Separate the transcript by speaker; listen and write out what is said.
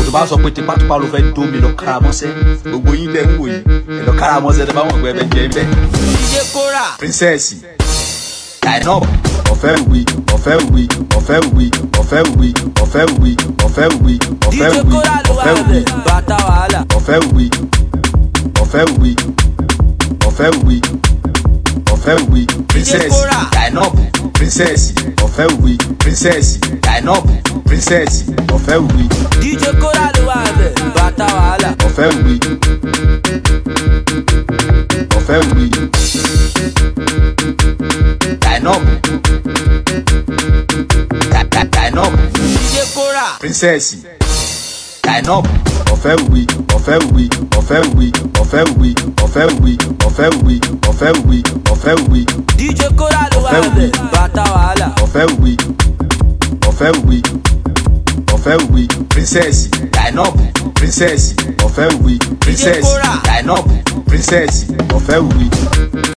Speaker 1: tó bá sọ pé tipátipá ló fẹ́ dó mi lọ káramọ́sẹ́ gbogbo yín tẹ́ ń wò yìí ẹ lọ káramọ́sẹ́ tẹ́ bá wọn gbẹ bẹ jẹ bẹ.
Speaker 2: DJ Kora
Speaker 1: princess line up ọ̀fẹ́ wí ọ̀fẹ́ wí ọ̀fẹ́ wí ọ̀fẹ́ wí ọ̀fẹ́ wí ọ̀fẹ́ wí ọ̀fẹ́
Speaker 2: DJ
Speaker 1: wí
Speaker 2: Kora ló wà
Speaker 1: ọ̀fẹ́ wí
Speaker 2: bẹ̀ bàtà wàhálà.
Speaker 1: ọ̀fẹ́ wí ọ̀fẹ́ wí ọ̀fẹ́ wí ọ̀fẹ́ wí princess
Speaker 2: Kora.
Speaker 1: line up princess ọ̀fẹ́ wí princess line up princess ọ̀fẹ́ wí
Speaker 2: DJ Kora ló wà bẹ̀ bàtà wàhálà.
Speaker 1: ọ̀fẹ́ wí ọ̀fẹ́ wí line up line up
Speaker 2: DJ Kora
Speaker 1: princess line up ọ̀fẹ́ wí ọ̀fẹ́ wí ọ̀fẹ́ wí ọ̀fẹ́ wí ọ̀fẹ́ wí ọ̀fẹ́ wí ọ̀fẹ́ wí ọ̀fẹ́ wí
Speaker 2: DJ Kora ló wà bẹ̀ bàtà wàhálà.
Speaker 1: ọ̀fẹ́ wí ọ̀fẹ́ wí ọ̀fẹ́ wí princess line up princess ọ̀fẹ́ wí princess
Speaker 2: Kora.
Speaker 1: line up princess ọ̀fẹ́ wí.